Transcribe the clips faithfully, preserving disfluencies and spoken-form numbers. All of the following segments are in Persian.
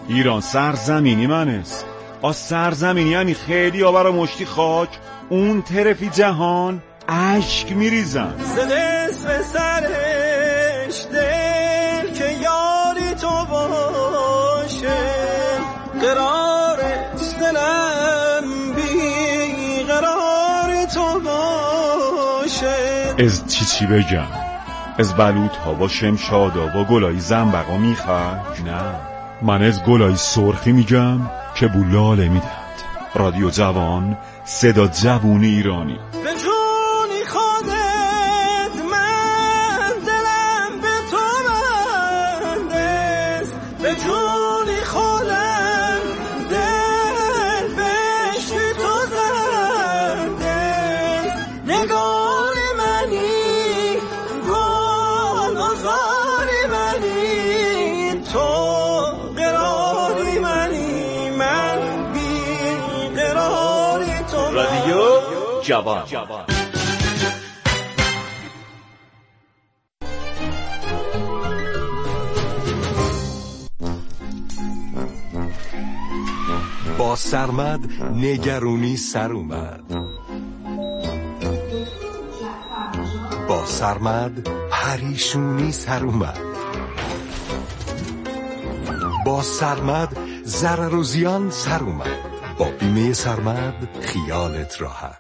ایران سرزمینی من است. آ سرزمینی یعنی خیلی ها برا مشتی خاک اون طرفی جهان عشق میریزن. زدست به سرش دل که یاری تو باشه، قرارش دلم بی قرار تو باشه. از چی چی بگم؟ از بلوط ها و شمشادا و گلای زنبقا میخواد؟ نه، من از گلای سرخی میگم که بولاله میدهد. رادیو جوان، صدا جوون ایرانی. به جونی خودت من دلم به تو بندست، به جونی خودم دل بهش به تو زندست. نگار منی گل آزار منی، تو قراری منی من بی قراری تو. رادیو جوان. با سرمد نگرونی سر اومد، با سرمد پریشونی سر اومد، با سرمد ضرر و زیان سر اومد. با بیمه سرمد خیالت راحت.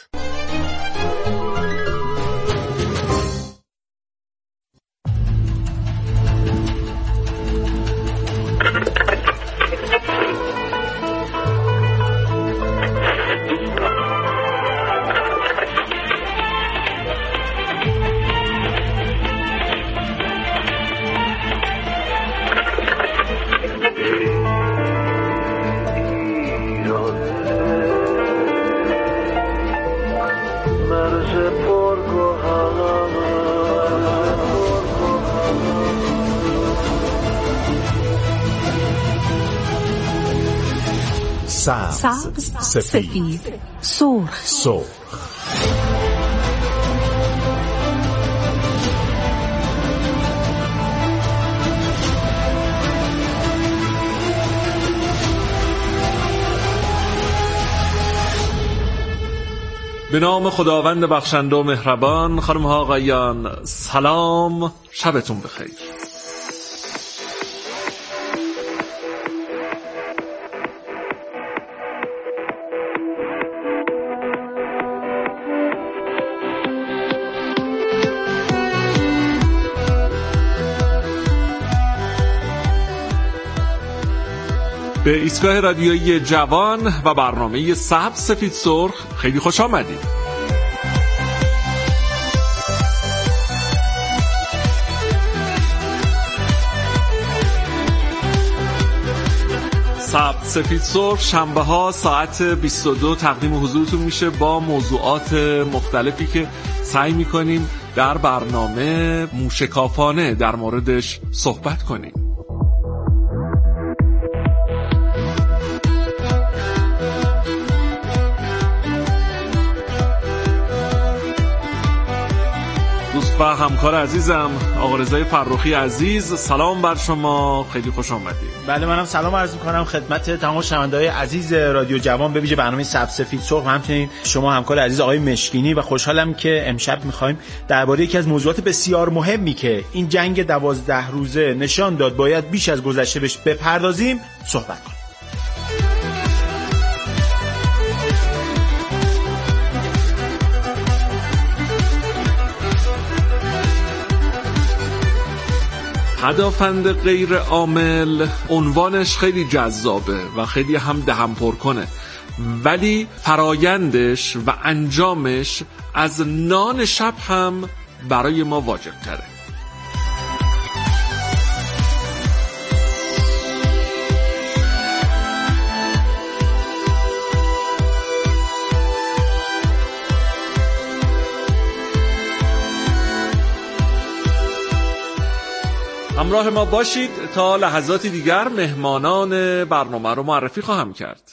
سبز، سفید، سرخ، سرخ. به نام خداوند بخشنده و مهربان. خانم ها آقایان سلام، شبتون بخیر. به ایستگاه رادیویی جوان و برنامه سبز سفید سرخ خیلی خوش آمدید. سبز سفید سرخ شنبه ها ساعت بیست و دو تقدیم حضورتون میشه با موضوعات مختلفی که سعی میکنیم در برنامه موشکافانه در موردش صحبت کنیم. و همکار عزیزم آقا رضای فرخی عزیز، سلام بر شما، خیلی خوش آمدید. بله منم سلام عرض می‌کنم خدمت تمام شنونده‌های عزیز رادیو جوان، به ویژه برنامه سبز سفید سرخ و همچنین شما همکار عزیز آقای مشکینی. و خوشحالم که امشب می‌خوایم درباره یکی از موضوعات بسیار مهمی که این جنگ دوازده روزه نشان داد باید بیش از گذشته بهش بپردازیم صحبت کنیم. پدافند غیر عامل عنوانش خیلی جذابه و خیلی هم دهن پر کنه، ولی فرایندش و انجامش از نان شب هم برای ما واجب تره. همراه ما باشید تا لحظاتی دیگر مهمانان برنامه رو معرفی خواهم کرد.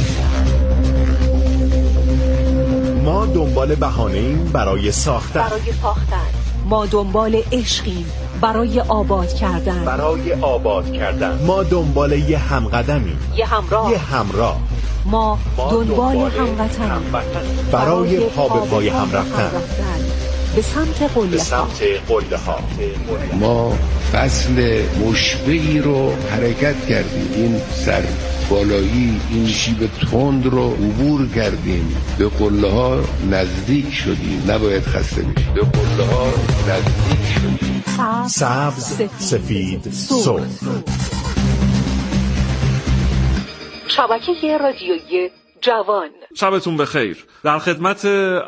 ما دنبال بهانه‌ایم برای ساختن، برای فاختن. ما دنبال عشقیم برای آباد کردن. برای آباد کردن ما دنبال یه همقدمی، یه همراه، یه همراه. ما دنبال هموطنیم برای پا به پای هم رفتن به سمت قله به سمت قله ها. ما فصل مشبعی رو حرکت کردیم، این سر بالایی، این شیب تند رو عبور کردیم، به قله ها نزدیک شدیم. نباید خسته بشیم، به قله ها نزدیک شدیم. سبز، سفید، سرخ. شبکه رادیویی جوان. شبتون بخیر. در خدمت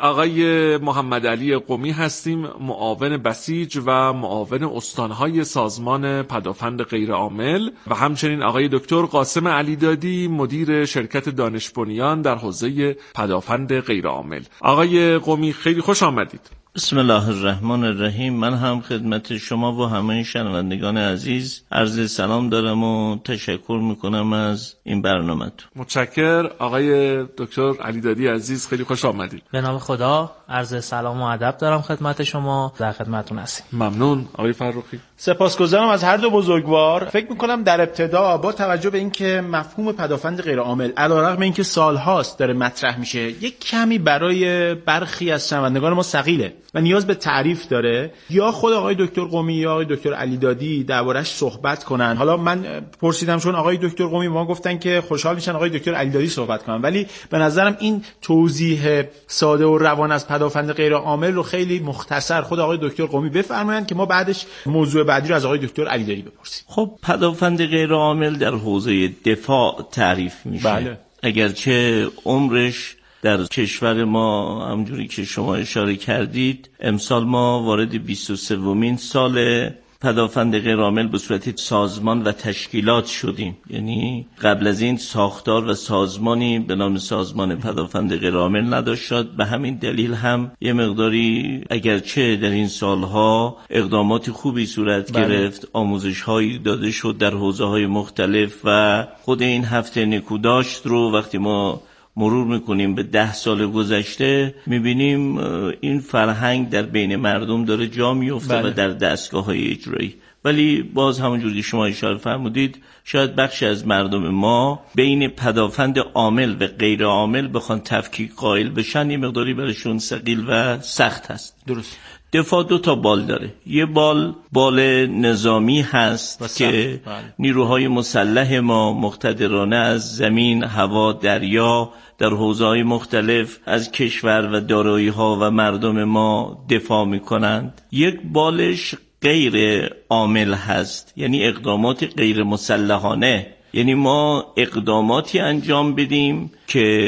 آقای محمد علی قمی هستیم، معاون بسیج و معاون استانهای سازمان پدافند غیرعامل، و همچنین آقای دکتر قاسم علیدادی، مدیر شرکت دانش بنیان در حوزه پدافند غیرعامل. آقای قمی خیلی خوش آمدید. بسم الله الرحمن الرحیم. من هم خدمت شما و همه شنوندگان عزیز عرض سلام دارم و تشکر میکنم از این برنامه تو. متشکر. آقای دکتر علیدادی عزیز خیلی خوش آمدید. به نام خدا عرض سلام و ادب دارم خدمت شما، در خدمتتون هستیم. ممنون. آقای فرخی. سپاسگزارم از هر دو بزرگوار. فکر میکنم در ابتدا با توجه به اینکه مفهوم پدافند غیرعامل علیرغم اینکه سالهاست داره مطرح میشه، یک کمی برای برخی از شنوندگان ما ثقیله و نیاز به تعریف داره، یا خود آقای دکتر قمی یا آقای دکتر علیدادی دربارش صحبت کنن. حالا من پرسیدم چون آقای دکتر قمی ما گفتن که خوشحال میشن آقای دکتر علیدادی صحبت کنن، ولی به نظرم این توضیح ساده و روان از پدافند غیرعامل رو خیلی مختصر خود آقای دکتر قمی بفرمایند که ما بعدش موضوع بعدی رو از آقای دکتر علیدادی بپرسیم. خب پدافند غیرعامل در حوزه دفاع تعریف میشه. بله. اگرچه عمرش در کشور ما همونجوری که شما اشاره کردید، امسال ما وارد بیست و سومین سال پدافند غیرعامل به صورت سازمان و تشکیلات شدیم. یعنی قبل از این ساختار و سازمانی به نام سازمان پدافند غیرعامل نداشت. به همین دلیل هم یه مقداری اگرچه در این سالها اقدامات خوبی صورت بله. گرفت، آموزش‌هایی داده شد در حوزه‌های مختلف و خود این هفته نکوداشت رو وقتی ما مرور میکنیم به ده سال گذشته، میبینیم این فرهنگ در بین مردم داره جا میفته بله. و در دستگاه‌های اجرایی. ولی باز همونجوری که شما اشاره فرمودید، شاید بخشی از مردم ما بین پدافند عامل و غیر عامل بخوان تفکیک قائل بشن، یه مقداری برشون ثقیل و سخت هست. درست. دفاع دو تا بال داره. یه بال بال نظامی هست که بله. نیروهای مسلح ما مقتدرانه از زمین، هوا، دریا در حوزه‌های مختلف از کشور و دارایی‌ها و مردم ما دفاع می‌کنند. یک بالش غیر عامل هست، یعنی اقدامات غیر مسلحانه. یعنی ما اقداماتی انجام بدیم که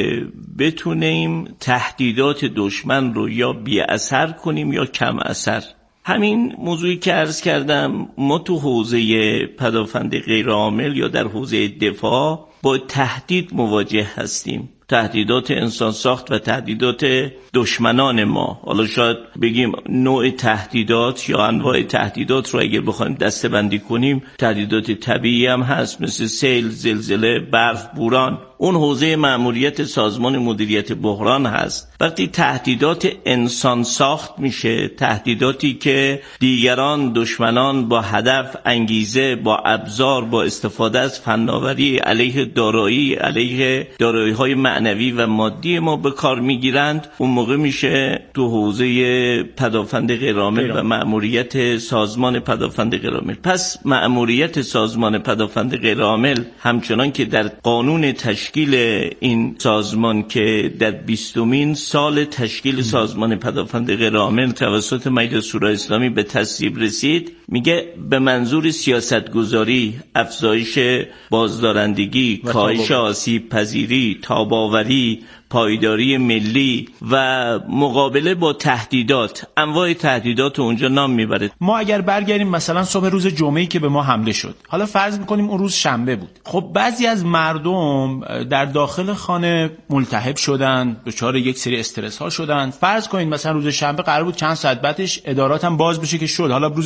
بتونیم تهدیدات دشمن رو یا بی اثر کنیم یا کم اثر. همین موضوعی که عرض کردم، ما تو حوزه پدافند غیر عامل یا در حوزه دفاع با تهدید مواجه هستیم. تهدیدات انسان ساخت و تهدیدات دشمنان ما. حالا شاید بگیم نوع تهدیدات یا انواع تهدیدات رو اگر بخوایم دسته بندی کنیم، تهدیدات طبیعی هم هست مثل سیل، زلزله، برف، بوران. اون حوزه مأموریت سازمان مدیریت بحران هست. وقتی تهدیدات انسان ساخت میشه، تهدیداتی که دیگران دشمنان با هدف، انگیزه، با ابزار، با استفاده از فناوری علیه دارایی، علیه دارایی‌های معنوی و مادی ما به کار میگیرند، اون موقع میشه تو حوزه پدافند غیرعامل و مأموریت سازمان پدافند غیرعامل. پس مأموریت سازمان پدافند غیرعامل همچنان که در قانون تشکیل این سازمان که در بیستمین سال تشکیل سازمان پدافند غیرعامل توسط مجلس شورای اسلامی به تصویب رسید، میگه به منظور سیاستگذاری، افزایش بازدارندگی، کاهش آسیب پذیری، تاب‌آوری، پایداری ملی و مقابله با تهدیدات، انواع تهدیدات اونجا نام میبره. ما اگر برگردیم مثلا صبح روز جمعه‌ای که به ما حمله شد، حالا فرض میکنیم اون روز شنبه بود، خب بعضی از مردم در داخل خانه ملتهب شدن، دچار یک سری استرس ها شدن. فرض کنید مثلا روز شنبه قرار بود چند ساعت بعدش ادارات هم باز بشه که شد، حالا روز جمعه بود ولی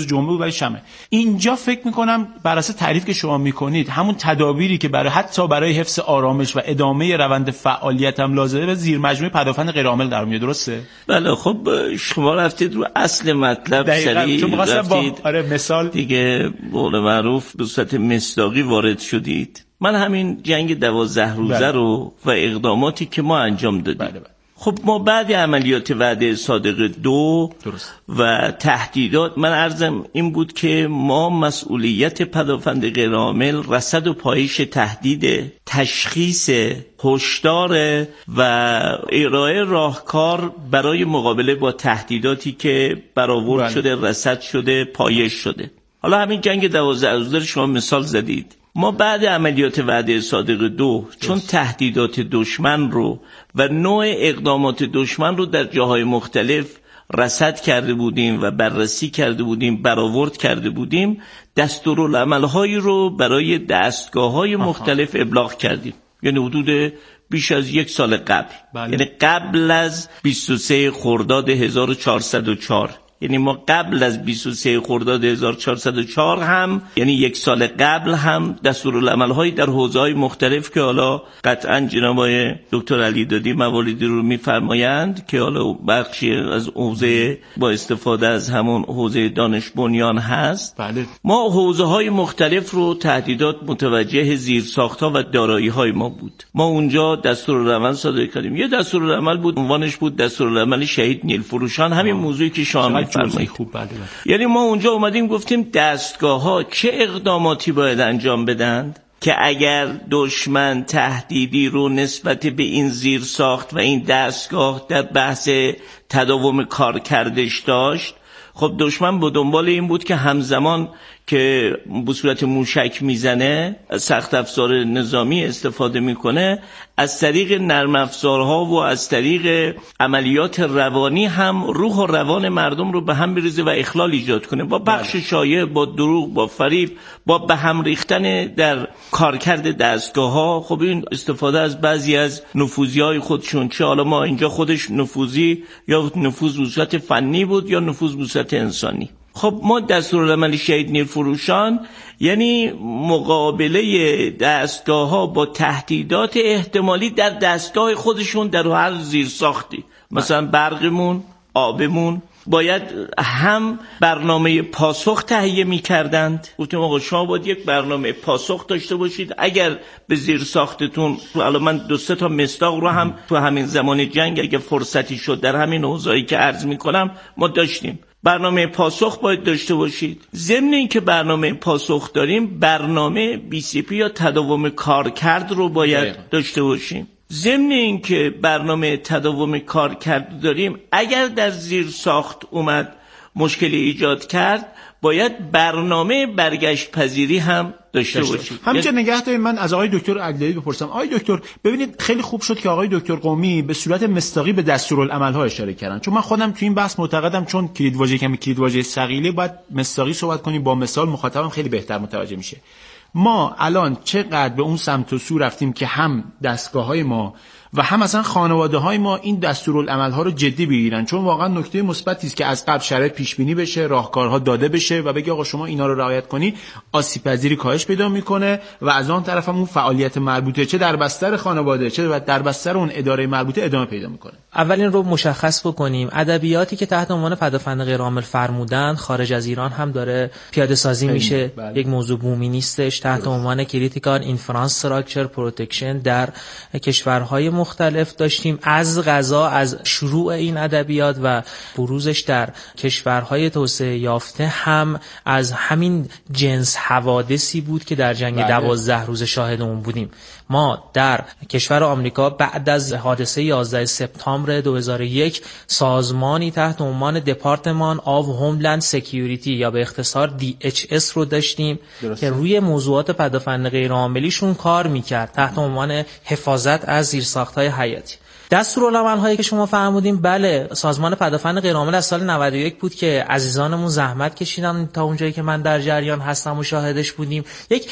کار شمه. اینجا فکر میکنم بر اساس تعریف که شما میکنید همون تدابیری که برای حتی برای حفظ آرامش و ادامه روند فعالیت هم لازمه به زیر مجموعه پدافند غیرعامل در میاد، درسته؟ بله. خب شما رفتید رو اصل مطلب، سریع رفتید با... آره مثال دیگه قول معروف به صورت مصداقی وارد شدید. من همین جنگ دوازده روزه بله. رو و اقداماتی که ما انجام دادیم بله بله. خب ما بعد عملیات وعده صادق دو درست. و تهدیدات، من عرضم این بود که ما مسئولیت پدافند غیرعامل رصد و پایش تهدید، تشخیص، هشدار و ارائه راهکار برای مقابله با تهدیداتی که برآورد بله. شده، رصد شده، پایش شده. حالا همین جنگ دوازده روزه شما مثال زدید. ما بعد عملیات وعده صادق دو چون تهدیدات دشمن رو و نوع اقدامات دشمن رو در جاهای مختلف رصد کرده بودیم و بررسی کرده بودیم، برآورد کرده بودیم، دستورالعمل‌هایی رو برای دستگاه‌های مختلف ابلاغ کردیم. یعنی حدود بیش از یک سال قبل بله. یعنی قبل از بیست و سه خرداد هزار و چهارصد و چهار، یعنی ما قبل از بیست و سه خرداد هزار و چهارصد و چهار هم، یعنی یک سال قبل هم دستورالعمل‌های در حوزه‌های مختلف که حالا قطعاً جناب دکتر علیدادی مواردی رو می‌فرمایند که حالا بخشی از حوزه با استفاده از همون حوزه دانش بنیان هست بله. ما حوزه‌های مختلف رو تهدیدات متوجه زیرساخت‌ها و دارایی‌های ما بود. ما اونجا دستورالعمل صادر کردیم. یه دستورالعمل بود، عنوانش بود دستورالعمل شهید نیلفروشان، همین موضوعی که شامل خوب بله بله. یعنی ما اونجا اومدیم گفتیم دستگاه ها چه اقداماتی باید انجام بدند که اگر دشمن تهدیدی رو نسبت به این زیر ساخت و این دستگاه در بحث تداوم کارکردش داشت، خب دشمن با دنبال این بود که همزمان که به صورت موشک میزنه، سخت افزار نظامی استفاده میکنه، از طریق نرم افزارها و از طریق عملیات روانی هم روح و روان مردم رو به هم بریزه و اخلال ایجاد کنه، با بخش شایع، با دروغ، با فریب، با به هم ریختن در کارکرد دستگاه‌ها. خب این استفاده از بعضی از نفوذی‌های خودشون، چه حالا ما اینجا خودش نفوذی یا نفوذ به صورت فنی بود یا نفوذ به صورت انسانی. خب ما دستورالعمل شهید نیلفروشان یعنی مقابله دستگاه ها با تهدیدات احتمالی در دستگاه خودشون در هر زیر ساختی، مثلا برقمون، آبمون، باید هم برنامه پاسخ تهیه می کردند. گفتم آقا شما باید یک برنامه پاسخ داشته باشید اگر به زیر ساختتون، الان من دو سه تا مصداق رو هم تو همین زمان جنگ اگه فرصتی شد در همین حوزه‌ای که عرض می کنم ما داشتیم. برنامه پاسخ باید داشته باشید. ضمن این که برنامه پاسخ داریم، برنامه بی سی پی یا تداوم کارکرد رو باید داشته باشیم. ضمن این که برنامه تداوم کارکرد داریم، اگر در زیر ساخت اومد مشکلی ایجاد کرد، باید برنامه برگشت پذیری هم داشته باشید. همینجا نگه دارید. من از آقای دکتر علیدادی بپرسم. آقای دکتر ببینید خیلی خوب شد که آقای دکتر قمی به صورت مصداقی به دستورالعمل‌ها اشاره کردن، چون من خودم تو این بحث معتقدم چون کلیدواژه کمی کلیدواژه ثقیله، باید مصداقی صحبت کنیم، با مثال مخاطبم خیلی بهتر متوجه میشه. ما الان چقدر به اون سمت و سو رفتیم که هم دستگاه‌های ما و هم مثلا خانواده‌های ما این دستورالعمل‌ها رو جدی بگیرن، چون واقعا نکته مثبتی است که از قبل شرایط پیش بینی بشه، راهکارها داده بشه و بگی آقا شما اینا رو رعایت کنی، آسیب پذیری کاهش پیدا میکنه و از آن طرف هم اون فعالیت مربوطه چه در بستر خانواده چه در بستر اون اداره مربوطه ادامه پیدا میکنه. اولین رو مشخص بکنیم، ادبیاتی که تحت عنوان پدافند غیرعامل فرمودن خارج از ایران هم داره پیاده سازی میشه. بله. یک موضوع بومی نیستش. تحت عنوان کریتیکال اینفراستراکچر پروتکشن در کشورهای مختلف داشتیم. از قضا از شروع این ادبیات و بروزش در کشورهای توسعه یافته هم از همین جنس حوادثی بود که در جنگ دوازده روز شاهد اون بودیم. ما در کشور آمریکا بعد از حادثه یازده سپتامبر دو هزار و یک سازمانی تحت عنوان دپارتمان آف هوملند سکیوریتی یا به اختصار دی اچ اس رو داشتیم درسته. که روی موضوعات پدافند غیرعاملیشون کار میکرد تحت عنوان حفاظت از زیرساخت‌های حیاتی. دستورالعمل‌هایی که شما فرمودین، بله، سازمان پدافند غیرعامل از سال نود و یک بود که عزیزانمون زحمت کشیدن تا اونجایی که من در جریان هستم و شاهدش بودیم. یک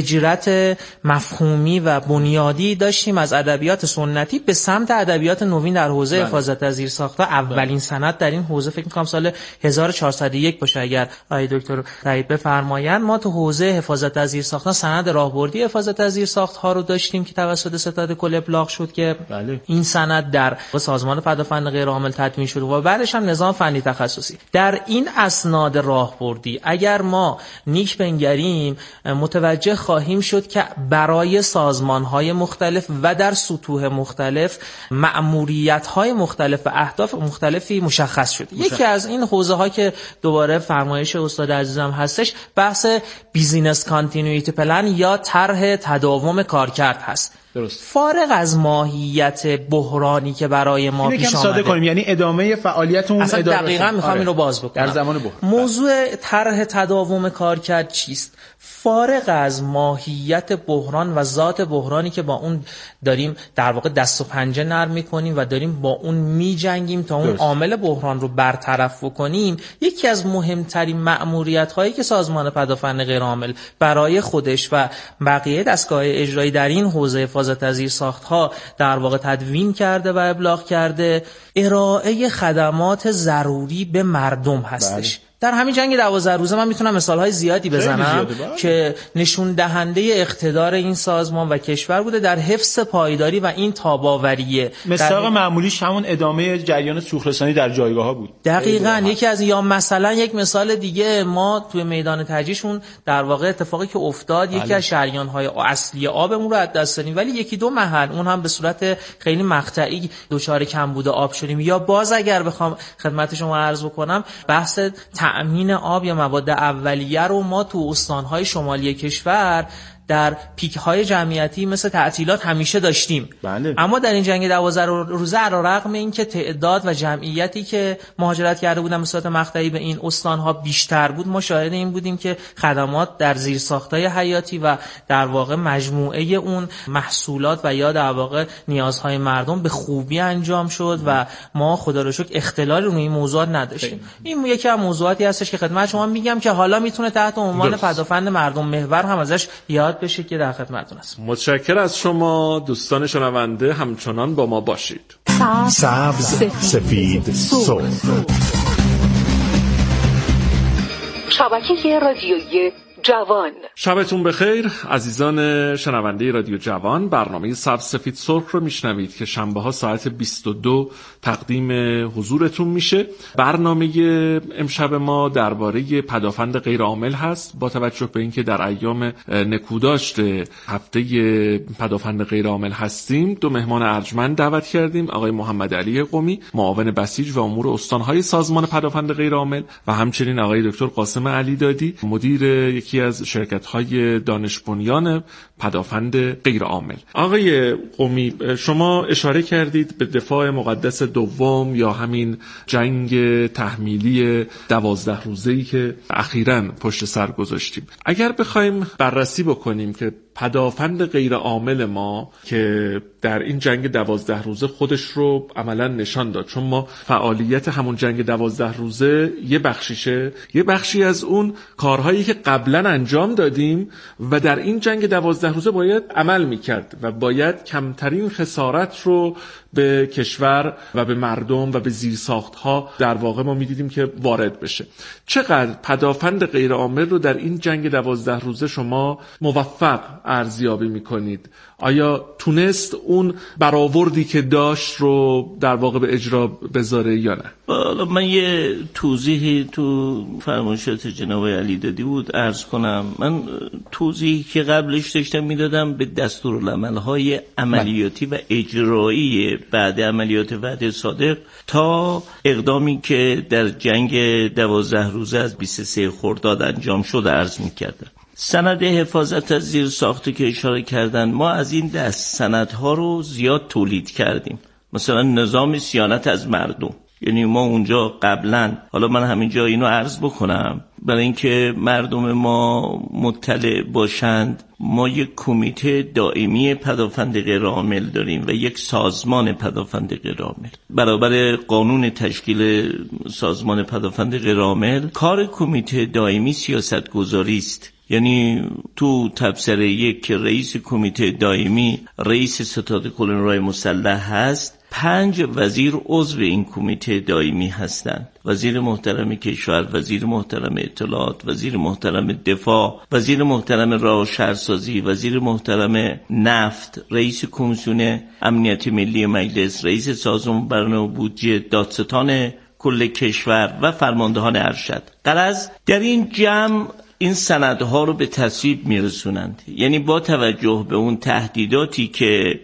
هجرت مفهومی و بنیادی داشتیم از ادبیات سنتی به سمت ادبیات نوین در حوزه بله. حفاظت از زیرساخت‌ها. اولین سند در این حوزه فکر می‌کنم سال هزار و چهارصد و یک باشه اگر آقای دکتر تایید بفرمایند. ما تو حوزه حفاظت از زیرساخت‌ها سند راهبردی حفاظت از زیرساخت‌ها رو داشتیم که توسط ستاد کل ابلاغ شد که بله. این سند در سازمان پدافند غیرعامل تدوین شد و بعدش هم نظام فنی تخصصی. در این اسناد راهبردی اگر ما نیک بنگریم متوجه خواهیم شد که برای سازمان‌های مختلف و در سطوح مختلف مأموریت‌های مختلف و اهداف مختلفی مشخص شد. مشخص. یکی از این حوزه‌ها که دوباره فرمایش استاد عزیزم هستش بحث بیزینس کانتینیویتی پلن یا طرح تداوم کارکرد هست. درست. فارغ از ماهیت بحرانی که برای ما پیش آمده، ساده کنیم یعنی ادامه فعالیت اون اداره. دقیقاً می‌خوام این رو باز بکنم. در زمان بحران موضوع طرح تداوم کارکرد چیست؟ فارغ از ماهیت بحران و ذات بحرانی که با اون داریم در واقع دست و پنجه نرم می‌کنیم و داریم با اون می‌جنگیم تا اون عامل بحران رو برطرف بکنیم، یکی از مهمترین مأموریت‌هایی که سازمان پدافند غیرعامل برای خودش و بقیه دستگاه‌های اجرایی در این حوزه حفاظت از زیرساخت‌ها در واقع تدوین کرده و ابلاغ کرده، ارائه خدمات ضروری به مردم هستش. بله. در همین جنگ دوازده روزه من میتونم مثالهای زیادی بزنم که نشون دهنده اقتدار این سازمان و کشور بوده در حفظ پایداری و این تاباوریه. مثال معمولیش همون ادامه جریان سوخت‌رسانی در جایگاه‌ها بود. دقیقاً یکی از یا مثلا یک مثال دیگه ما توی میدان تجیشون در واقع اتفاقی که افتاد بله. یکی از شریان‌های اصلی آبمون رو از دست دادیم، ولی یکی دو محل اون هم به صورت خیلی مقطعی دچار کمبود آب شدیم. یا باز اگر بخوام خدمت شما عرض بکنم بحث تأمین آب یا مواد اولیه رو ما تو استان‌های شمالی کشور در پیک‌های جمعیتی مثل تعطیلات همیشه داشتیم. بله. اما در این جنگ دوازده روزه علیرغم اینکه تعداد و جمعیتی که مهاجرت کرده بودن به صورت مقطعی به این استان‌ها بیشتر بود، ما شاهد این بودیم که خدمات در زیرساخت‌های حیاتی و در واقع مجموعه اون محصولات و یا در واقع نیازهای مردم به خوبی انجام شد و ما خدا رو شکر اختلال روی این موضوعات نداشتیم. این یکی از موضوعاتی هستش که خدمت شما میگم که حالا میتونه تحت عنوان پدافند مردم محور هم ازش یاد بشه که در خدمتتون هستم. متشکرم از شما دوستان شنونده، همچنان با ما باشید. سبز، سفید، سرخ. شبکه رادیویی جوان. شبتون بخیر عزیزان شنونده رادیو جوان. برنامه سبز سفید سرخ رو میشنوید که شنبه ها ساعت بیست و دو تقدیم حضورتون میشه. برنامه امشب ما درباره پدافند غیرعامل هست. با توجه به اینکه در ایام نکوداشت هفته پدافند غیرعامل هستیم، دو مهمان ارجمند دعوت کردیم، آقای محمد علی قمی، معاون بسیج و امور استانهای سازمان پدافند غیرعامل، و همچنین آقای دکتر قاسم علی دادی، مدیر یکی از شرکت‌های دانش بنیان پدافند غیرعامل. آقای قمی، شما اشاره کردید به دفاع مقدس دوم یا همین جنگ تحمیلی دوازده روزه‌ای که اخیراً پشت سر گذاشتیم. اگر بخوایم بررسی بکنیم که پدافند غیرعامل ما که در این جنگ دوازده روزه خودش رو عملا نشان داد، چون ما فعالیت همون جنگ دوازده روزه یه بخشیشه، یه بخشی از اون کارهایی که قبلا انجام دادیم و در این جنگ دوازده روزه باید عمل میکرد و باید کمترین خسارت رو به کشور و به مردم و به زیرساختها در واقع ما میدیدیم که وارد بشه. چقدر پدافند غیرعامل رو در این جنگ دوازده روزه شما موفق ارزیابی میکنید؟ آیا تونست اون برآوردی که داشت رو در واقع به اجرا بذاره یا نه؟ حالا من یه توضیحی تو فرمایشات جناب علی دادی بود عرض کنم. من توضیحی که قبلش داشتم میدادم به دستورالعمل‌های عملیاتی و اجرایی بعد عملیات وعده صادق تا اقدامی که در جنگ دوازده روزه از بیست و سه خرداد انجام شد عرض میکردم. سند حفاظت از زیرساختی که اشاره کردن، ما از این دست سندها رو زیاد تولید کردیم. مثلا نظام صیانت از مردم یعنی ما اونجا قبلا، حالا من همینجا اینو عرض بکنم برای اینکه مردم ما مطلع باشند، ما یک کمیته دائمی پدافند غیرعامل داریم و یک سازمان پدافند غیرعامل. برابر قانون تشکیل سازمان پدافند غیرعامل، کار کمیته دائمی سیاست گذاری است. یعنی تو تبصره یک که رئیس کمیته دائمی رئیس ستاد کلونرای مسلح هست، پنج وزیر عضو این کمیته دائمی هستند: وزیر محترم کشور، وزیر محترم اطلاعات، وزیر محترم دفاع، وزیر محترم راه و شهرسازی، وزیر محترم نفت، رئیس کمیسیون امنیت ملی مجلس، رئیس سازمان برنامه و بودجه، دادستان کل کشور و فرماندهان ارشد. غرض در این جمع این سندها رو به تصویب میرسونند. یعنی با توجه به اون تهدیداتی که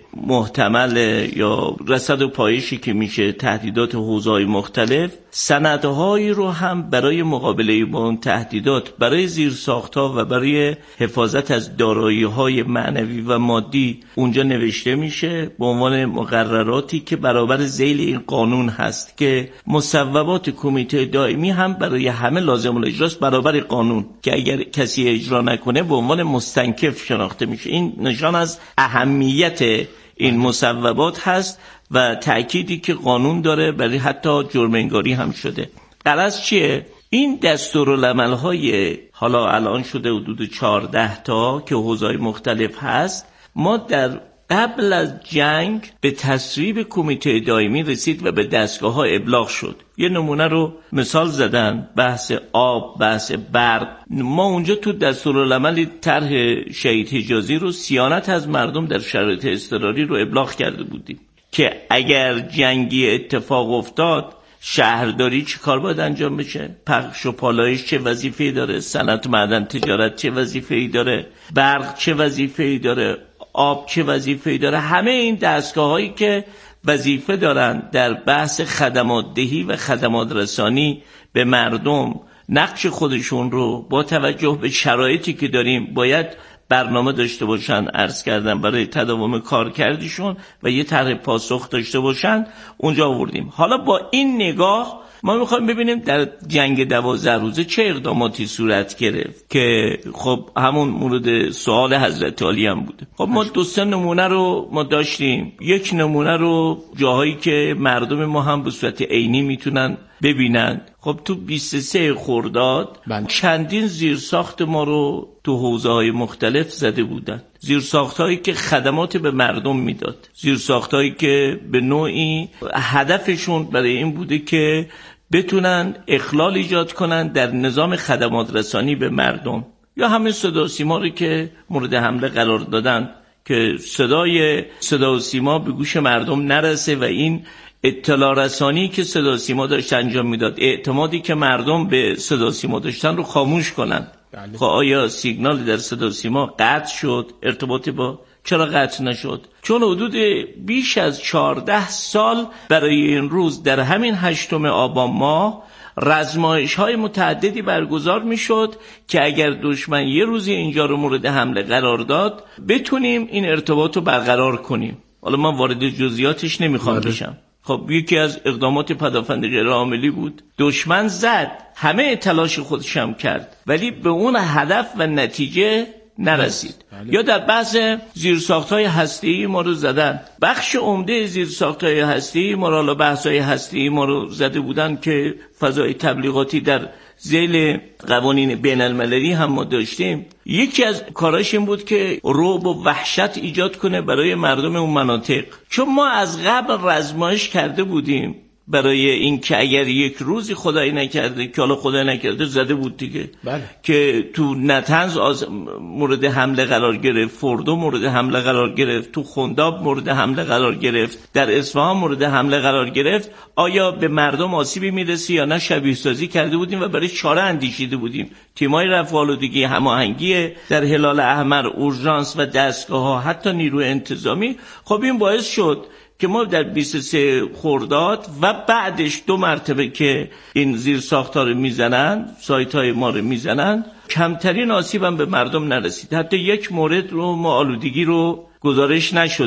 محتمل یا رصد و پایشی که میشه، تهدیدات حوزه‌های مختلف، سندهایی رو هم برای مقابله با اون تهدیدات، برای زیرساخت‌ها و برای حفاظت از دارایی‌های معنوی و مادی اونجا نوشته میشه به عنوان مقرراتی که برابر ذیل این قانون هست که مصوبات کمیته دائمی هم برای همه لازم الاجراست برابر قانون، که اگر کسی اجرا نکنه به عنوان مستنکف شناخته میشه. این نشان از اهمیت این مصوبات هست و تأکیدی که قانون داره، برای حتی جرم انگاری هم شده. غرض چیه؟ این دستورالعمل‌های حالا الان شده حدود چهارده تا که حوزه‌های مختلف هست، ما در قبل از جنگ به تصویب کمیته دائمی رسید و به دستگاه‌ها ابلاغ شد. یه نمونه رو مثال زدن، بحث آب، بحث برق. ما اونجا تو دستورالعمل طرح شهید حجازی رو صیانت از مردم در شرایط اضطراری رو ابلاغ کرده بودیم که اگر جنگی اتفاق افتاد شهرداری چی کار باید انجام بشه، پخش و پالایش چه وظیفه‌ای داره، صنعت معدن تجارت چه وظیفه‌ای داره، برق چه وظیفه‌ای داره، آب چه وظیفه‌ای داره. همه این دستگاه‌هایی که وظیفه دارن در بحث خدمات دهی و خدمات رسانی به مردم، نقش خودشون رو با توجه به شرایطی که داریم باید برنامه داشته باشن، عرض کردن برای تداوم کارکردشون و یه طرح پاسخ داشته باشن، اونجا آوردیم. حالا با این نگاه ما میخوایم ببینیم در جنگ دوازده روزه چه اقداماتی صورت گرفت که خب همون مورد سوال حضرت علی هم بوده. خب ما دو سه نمونه رو ما داشتیم. یک نمونه رو جاهایی که مردم ما هم به صورت عینی میتونن ببینن. خب تو بیست و سه خرداد چندین زیرساخت ما رو تو حوزه‌های مختلف زده بودن. زیرساخت‌هایی که خدمات به مردم میداد، زیرساخت‌هایی که به نوعی هدفشون برای این بوده که بتونن اخلال ایجاد کنن در نظام خدمات رسانی به مردم، یا همه صدا و سیما رو که مورد حمله قرار دادن که صدای صدا و سیما به گوش مردم نرسه و این اطلاع رسانی که صدا و سیما داشت انجام میداد، اعتمادی که مردم به صدا و سیما داشتن رو خاموش کنن. خب آیا سیگنالی در صدا و سیما قطع شد؟ ارتباطی با چرا قطع نشد؟ چون حدود بیش از چهارده سال برای این روز در همین هشتم آبان ماه رزمایش‌های متعددی برگزار می‌شد که اگر دشمن یه روزی اینجا رو مورد حمله قرار داد بتونیم این ارتباط رو برقرار کنیم. حالا من وارد جزئیاتش نمیخوام بشم. خب یکی از اقدامات پدافند غیرعاملی بود. دشمن زد، همه تلاش خودش هم کرد، ولی به اون هدف و نتیجه نرسید. بله. یا در بحث زیرساخت‌های هسته‌ای ما رو زدن. بخش عمده زیرساخت‌های هسته‌ای ما رو، بحث‌های هسته‌ای ما رو زده بودن که فضای تبلیغاتی در ذیل قوانین بین المللی هم ما داشتیم. یکی از کاراش این بود که رعب و وحشت ایجاد کنه برای مردم اون مناطق، چون ما از قبل رزمایش کرده بودیم برای این که اگر یک روزی خدایی نکرده، که حالا خدایی نکرده زده بود دیگه، بله. که تو نتنز آز... مورد حمله قرار گرفت، فردو مورد حمله قرار گرفت، تو خنداب مورد حمله قرار گرفت، در اصفهان مورد حمله قرار گرفت. آیا به مردم آسیبی میرسه یا نه؟ شبیه سازی کرده بودیم و برای چاره اندیشیده بودیم. تیمای رفع آلودگی، هماهنگی در هلال احمر، اورژانس و دستگاه‌ها، حتی نیروی انتظامی. خب این باعث شد که ما در بیست و سه خرداد و بعدش دو مرتبه که این زیرساخت‌ها رو میزنن، سایت‌های ما رو میزنن، کمترین آسیب هم به مردم نرسید. حتی یک مورد رو ما آلودگی رو گزارش نشده،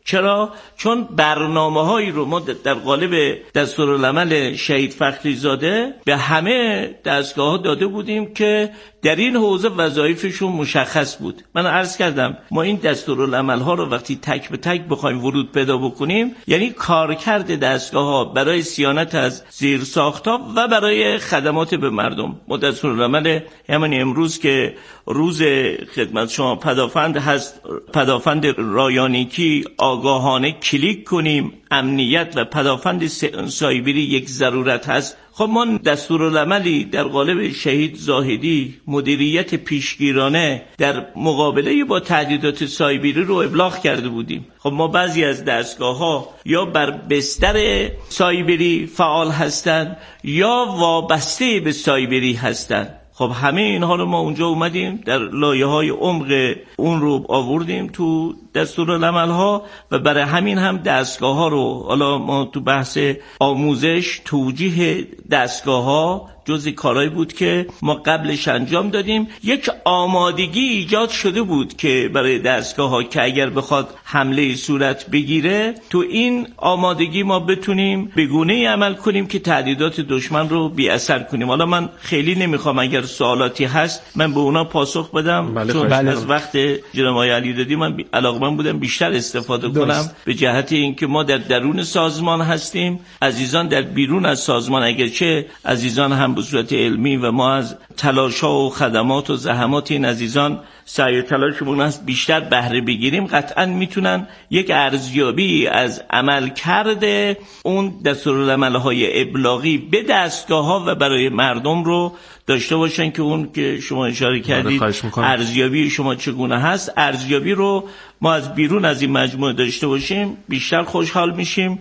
چرا؟ چون برنامه‌هایی رو ما در قالب دستورالعمل شهید فخری زاده به همه دستگاه‌ها داده بودیم که در این حوزه وظایفشون مشخص بود. من عرض کردم ما این دستورالعمل‌ها رو وقتی تک به تک بخوایم ورود پیدا بکنیم، یعنی کارکرد دستگاه‌ها برای صیانت از زیرساخت‌ها و برای خدمات به مردم. ما دستورالعمل همین امروز که روز خدمت شما پدافند هست، پدافند رایانیکی آگاهانه کلیک کنیم، امنیت و پدافند سایبری یک ضرورت هست. خب ما دستورالعملی در قالب شهید زاهدی مدیریت پیشگیرانه در مقابله با تهدیدات سایبری رو ابلاغ کرده بودیم. خب ما بعضی از دستگاه‌ها یا بر بستر سایبری فعال هستند یا وابسته به سایبری هستند. خب همه اینها رو ما اونجا اومدیم در لایه‌های عمق اون رو آوردیم تو دستورالعمل‌ها و برای همین هم دستگاه‌ها رو حالا ما تو بحث آموزش توجیه دستگاه‌ها جزء کارهایی بود که ما قبلش انجام دادیم. یک آمادگی ایجاد شده بود که برای دستگاه‌ها که اگر بخواد حمله صورت بگیره تو این آمادگی ما بتونیم به گونه‌ای عمل کنیم که تهدیدات دشمن رو بی اثر کنیم. حالا من خیلی نمیخوام اگر سوالاتی هست من به اونا پاسخ بدم، بله چون بله. از وقت جناب علی دادی من علاقه‌مند بودم بیشتر استفاده کنم درست. به جهت اینکه ما در درون سازمان هستیم، عزیزان در بیرون از سازمان اگرچه عزیزان هم به صورت علمی و ما از تلاش‌ها و خدمات و زحمات این عزیزان سعی و تلاشمون هست بیشتر بهره بگیریم، قطعاً میتونن یک ارزیابی از عمل کرده اون دستورالعمل‌های ابلاغی به دستگاه‌ها و برای مردم رو داشته باشن که اون که شما اشاره کردید ارزیابی شما چگونه هست. ارزیابی رو ما از بیرون از این مجموعه داشته باشیم بیشتر خوشحال میشیم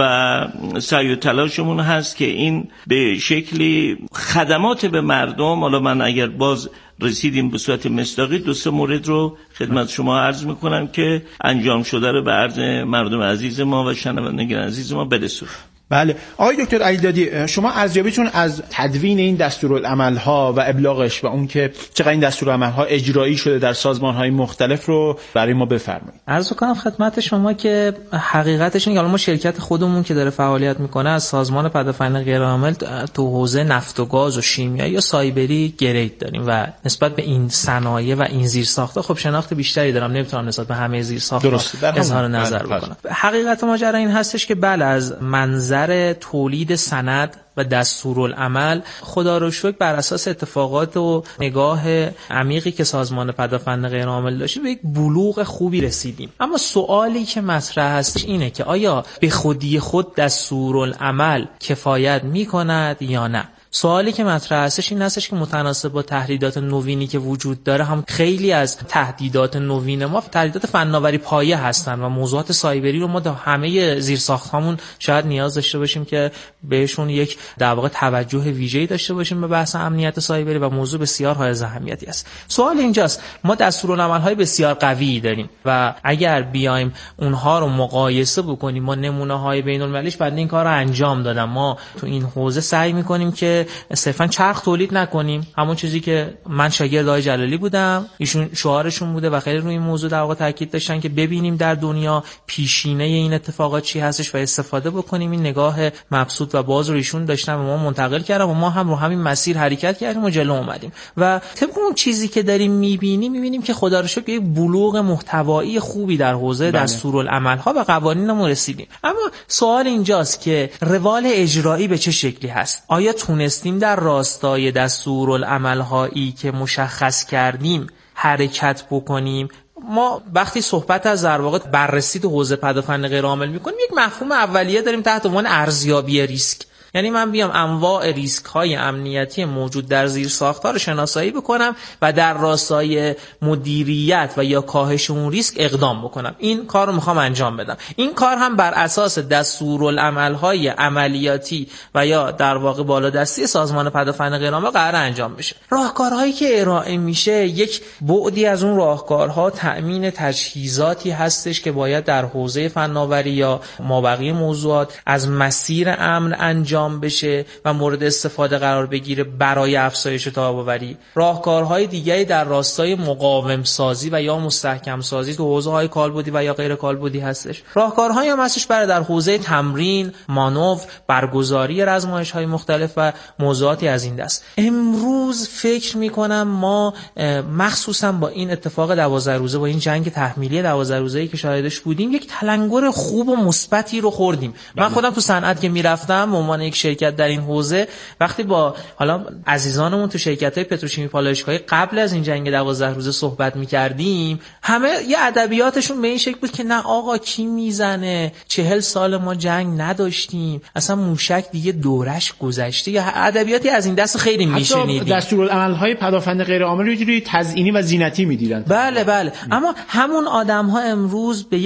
و سعی و تلاشمون هست که این به شکلی خدمات به مردم، حالا من اگر باز رسیدیم به صورت مصداقی دو سه مورد رو خدمت شما عرض میکنم که انجام شده رو به عرض مردم عزیز ما و شنوندگان عزیز ما برسونم. بله آقای دکتر علی دادی، شما ارزیابیتون از تدوین این دستورالعمل‌ها و ابلاغش و اون که چقدر این دستورالعمل‌ها اجرایی شده در سازمان‌های مختلف رو برای ما بفرمایید. عرض کنم خدمت شما که حقیقتش اینه که ما شرکت خودمون که داره فعالیت میکنه از سازمان پدافند غیرعامل تو حوزه نفت و گاز و شیمیایی یا سایبری گرید داریم و نسبت به این صنایع و این زیرساخت‌ها خب شناخت بیشتری دارم، نمیتونم نسبت به همه زیرساخت‌ها اظهار نظر بکنم. حقیقت ماجرا این هستش که بله از منظر تولید سند و دستورالعمل خدا رو شکر بر اساس اتفاقات و نگاه عمیقی که سازمان پدافند غیرعامل داشت به یک بلوغ خوبی رسیدیم. اما سوالی که مطرح هست اینه که آیا به خودی خود دستورالعمل کفایت می‌کند یا نه؟ سوالی که مطرح هستش این هستش که متناسب با تهدیدات نوینی که وجود داره، هم خیلی از تهدیدات نوین ما تهدیدات فناوری پایه هستن و موضوعات سایبری رو ما در همه زیرساخت‌هامون شاید نیاز داشته باشیم که بهشون یک در واقع توجه ویژه‌ای داشته باشیم به بحث امنیت سایبری و موضوع بسیار حائز اهمیتی است. سوال اینجاست ما دستورالعمل‌های بسیار قوی داریم و اگر بیایم اونها رو مقایسه بکنیم، ما نمونه‌های بین‌المللیش بعد این کار رو انجام دادن، ما تو این حوزه سعی می‌کنیم که صرفا چرخ تولید نکنیم. همون چیزی که من شاگرد آقای جلالی بودم، ایشون شعارشون بوده و خیلی روی این موضوع در واقع تاکید داشتن که ببینیم در دنیا پیشینه این اتفاقات چی هستش و استفاده بکنیم. این نگاه مبسوط و باز رو ایشون داشتن و ما منتقل کردن و ما هم رو همین مسیر حرکت کردیم و جلو اومدیم و طبق اون چیزی که داریم میبینیم میبینیم که خدا رو شکر یک بلوغ محتوایی خوبی در حوزه دستورالعمل‌ها و قوانینمون رسیدیم. اما سوال اینجاست که روال اجرایی به چه شکلی هست؟ آیا تونستیم در راستای دستورالعمل‌هایی که مشخص کردیم حرکت بکنیم؟ ما وقتی صحبت از در واقع بررسی تو حوزه پدافند غیرعامل می‌کنیم یک مفهوم اولیه داریم تحت عنوان ارزیابی ریسک. یعنی من بیام انواع ریسک های امنیتی موجود در زیرساخت‌ها رو شناسایی بکنم و در راستای مدیریت و یا کاهش اون ریسک اقدام بکنم. این کار رو میخوام انجام بدم. این کار هم بر اساس دستورالعمل‌های عملیاتی و یا در واقع بالادستی سازمان پدافند غیرعامل قرار انجام بشه. راهکارهایی که ارائه میشه یک بعدی از اون راهکارها تأمین تجهیزاتی هستش که باید در حوزه فناوری یا مابقی موضوعات از مسیر امن انجام انجام بشه و مورد استفاده قرار بگیره برای افزایش تاب‌آوری. راهکارهای دیگری در راستای مقاوم سازی و یا مستحکم سازی تو حوزه‌های کالبدی و یا غیر کالبدی هستش. راهکارهایی هم هستش برای در حوزه تمرین، مانور، برگزاری آزمایش‌های مختلف و موضوعاتی از این دست. امروز فکر می‌کنم ما مخصوصا با این اتفاق دوازده روزه، با این جنگ تحمیلی دوازده روزه‌ای که شاهدش بودیم، یک تلنگر خوب و مثبتی رو خوردیم. بله. من خودم تو صنعت که میرفتم به عنوان یک شرکت در این حوزه، وقتی با حالا عزیزانمون تو شرکت‌های پتروشیمی پالایشگاهی قبل از این جنگ دوازده روزه صحبت می‌کردیم، همه یه ادبیاتشون به این شکل بود که نه آقا کی میزنه، چهل سال ما جنگ نداشتیم، اصلا موشک دیگه دورش گذشته، یا ادبیاتی از این دست خیلی میشنیدیم. دستورالعمل‌های پدافند غیر عامل رو یه جوری تزیینی و زینتی می‌دیدن. بله بله، اما همون آدم‌ها امروز به